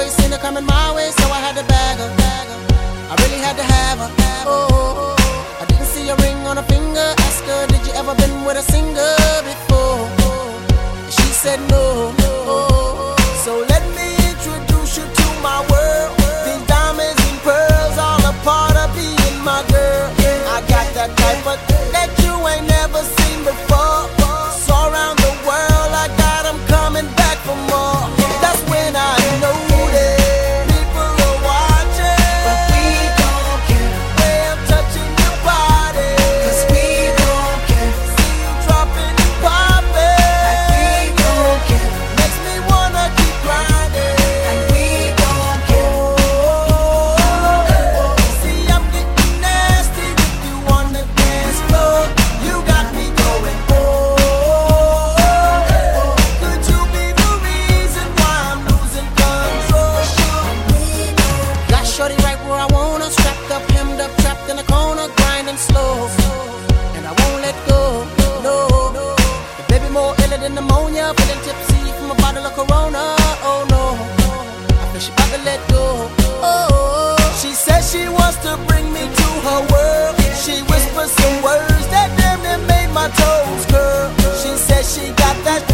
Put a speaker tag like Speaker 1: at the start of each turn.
Speaker 1: always seen her coming my way, so I had to bag her. I really had to have her. Oh, I didn't see a ring on her finger. Ask her, did you ever been with a singer before? She said no. So let me introduce you to my world. These diamonds and pearls, all a part of being my girl. I got that type of thing that you ain't never seen before. So around the world, I got 'em coming back for more. That's when I know that people are watching.
Speaker 2: But we don't care,
Speaker 1: Way I'm touching your body,
Speaker 2: 'cause we don't care,
Speaker 1: see you dropping and popping.
Speaker 2: like we don't care,
Speaker 1: Makes me wanna keep grinding.
Speaker 2: like we don't care.
Speaker 1: See, I'm getting nasty with you on the dance floor. You got me going, could you be the reason why I'm losing control? Got shorty right where I want her, strapped up, hemmed up, trapped in a corner, grinding slow. And I won't let go, no. The baby more iller than pneumonia, feeling tipsy from a bottle of Corona. Oh no, I feel she about to let go. Oh, she says she wants to bring me to her world. She whispers some words that damn near made my toes curl. She says she got that